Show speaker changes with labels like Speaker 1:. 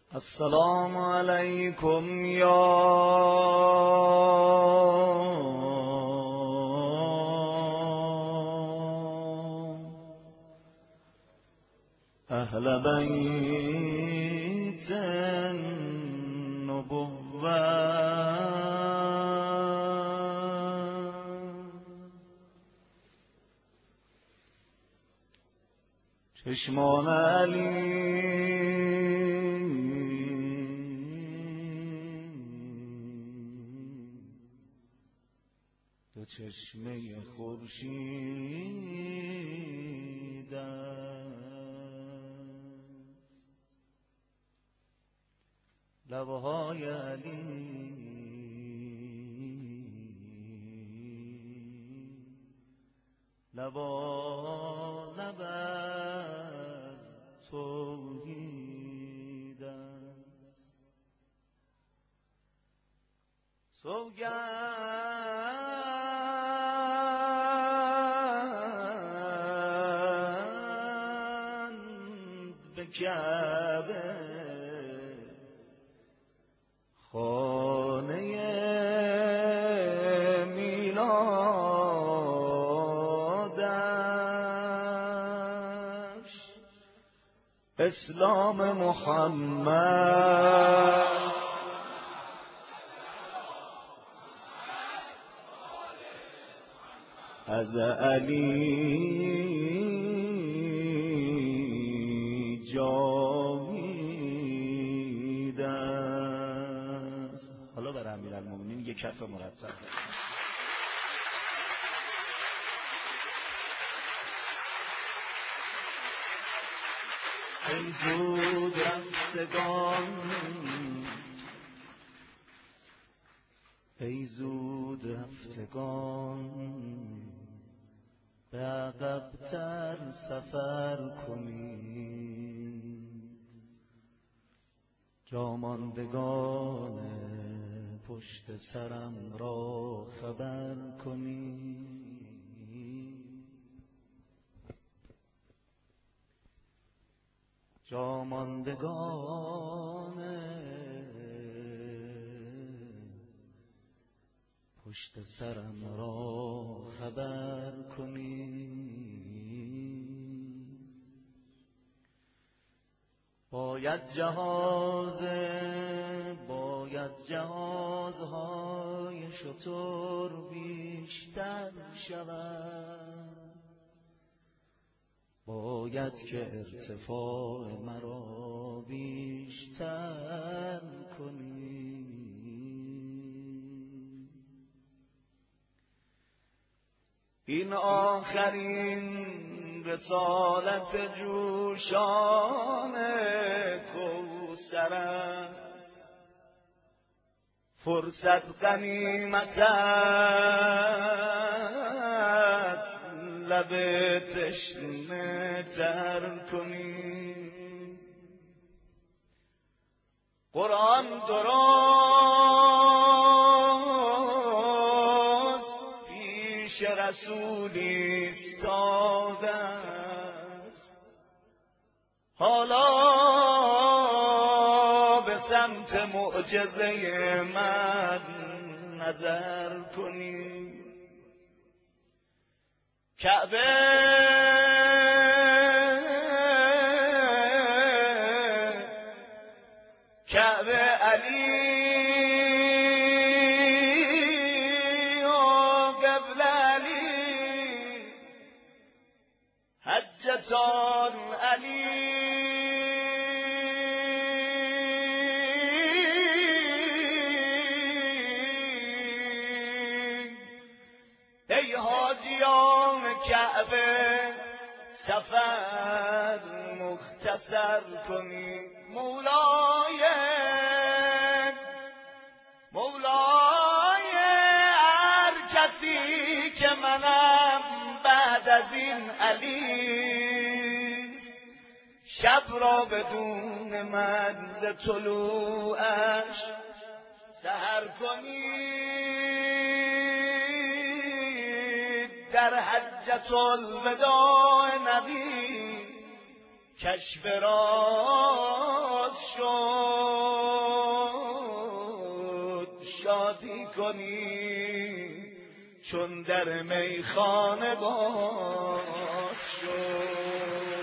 Speaker 1: السلام علیکم یا اهل بیت النبوة چشمان علی دو چشمه خورشید لبهای علی لبا لب از توحید است. سوگند به کعبه خانه میلادش اسلام محمد از علی جاوید است. حالا برای امیرالمومنین یک کف مرتب. ای زود رفتگان ای زود رفتگان به عقب‌تر سفر کنید، جاماندگان پشت سرم را خبر کنید. جاماندگان پشت سرم را خبر کنید. باید جهازهای شتر بیشتر شود، باید که ارتفاع مرا بیشتر کنید. این آخرین رسالت جوشان کوثر است، فرصت غنیمت است، لب تشنه تر کنید. قرآن درست پیش رسولی ایستاده است، حالا به سمت معجزه من نظر کنید. کعبه علی و قبل علی حجتان علی. ای حاجیان کعبه سفر مختصر کنید. مولای هر کسی که منم بعد از این علیست، شب را بدون من ز طلوعش سحر کنید. در حجة الوداع نبی کشف راز شد، شادی کنی چون در میخانه باز شد.